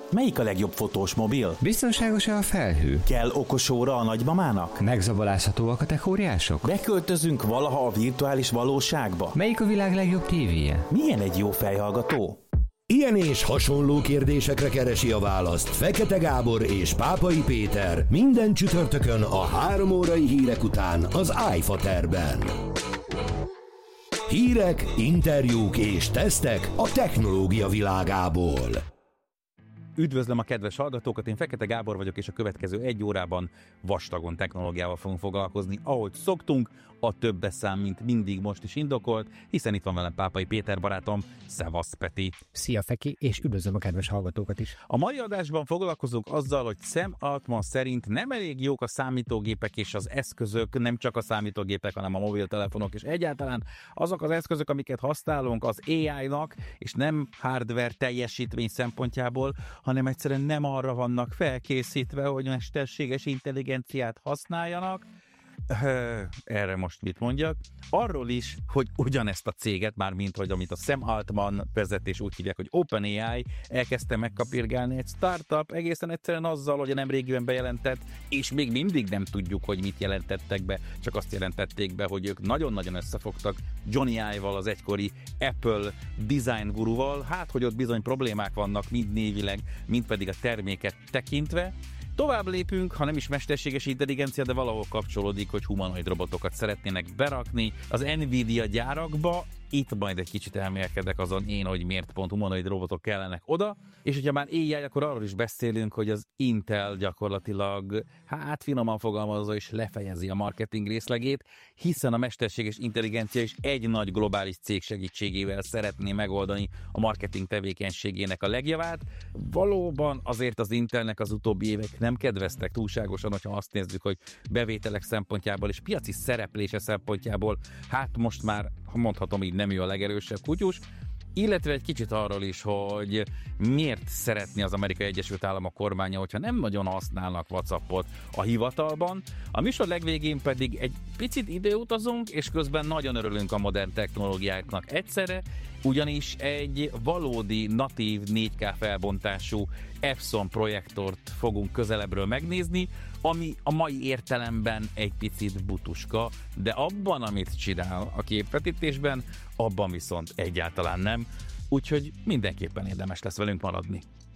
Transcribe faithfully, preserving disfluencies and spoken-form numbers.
Melyik a legjobb fotós mobil? Biztonságos-e a felhő? Kell okos óra a nagymamának? Megzabolázhatóak a techóriások? Beköltözünk valaha a virtuális valóságba? Melyik a világ legjobb tévéje? Milyen egy jó fejhallgató? Ilyen és hasonló kérdésekre keresi a választ Fekete Gábor és Pápai Péter minden csütörtökön a három órai hírek után az iFaterben. Hírek, interjúk és tesztek a technológia világából. Üdvözlöm a kedves hallgatókat, én Fekete Gábor vagyok, és a következő egy órában vastagon technológiával fogunk foglalkozni, ahogy szoktunk, a többes szám, mint mindig most is indokolt, hiszen itt van velem Pápai Péter barátom. Szevasz, Peti! Szia, Feki, és üdvözlöm a kedves hallgatókat is! A mai adásban foglalkozunk azzal, hogy Sam Altman szerint nem elég jók a számítógépek és az eszközök, nem csak a számítógépek, hanem a mobiltelefonok, és egyáltalán azok az eszközök, amiket használunk az á í-nak, és nem hardware teljesítmény szempontjából, hanem egyszerűen nem arra vannak felkészítve, hogy mesterséges intelligenciát használjanak. Erre most mit mondjak? Arról is, hogy ugyanezt a céget, már mint hogy amit a Sam Altman vezet, és úgy hívják, hogy OpenAI, elkezdte megkapirgálni egy startup, egészen egyszerűen azzal, hogy a nemrégiben bejelentett, és még mindig nem tudjuk, hogy mit jelentettek be, csak azt jelentették be, hogy ők nagyon-nagyon összefogtak Johnny Ive-val, az egykori Apple design guruval, hát hogy ott bizony problémák vannak, mind névileg, mind pedig a terméket tekintve. Tovább lépünk, ha nem is mesterséges intelligencia, de valahol kapcsolódik, hogy humanoid robotokat szeretnének berakni az Nvidia gyárakba. Itt majd egy kicsit elmélkedek azon én, hogy miért pont humanoid robotok kellenek oda. És hogyha már á í, akkor arról is beszélünk, hogy az Intel gyakorlatilag, hát finoman fogalmazva is lefejezi a marketing részlegét, hiszen a mesterséges intelligencia is egy nagy globális cég segítségével szeretné megoldani a marketing tevékenységének a legjavát. Valóban azért az Intelnek az utóbbi évek nem kedveztek túlságosan, hogyha azt nézzük, hogy bevételek szempontjából és piaci szereplése szempontjából, hát most már, ha mondhatom így, nem ő a legerősebb kutyus, illetve egy kicsit arról is, hogy miért szeretné az Amerikai Egyesült Államok kormánya, hogyha nem nagyon használnak WhatsAppot a hivatalban. A műsor legvégén pedig egy picit időutazunk, és közben nagyon örülünk a modern technológiáknak egyszerre, ugyanis egy valódi natív négy ká felbontású Epson projektort fogunk közelebbről megnézni, ami a mai értelemben egy picit butuska, de abban, amit csinál a képvetítésben, abban viszont egyáltalán nem, úgyhogy mindenképpen érdemes lesz velünk maradni.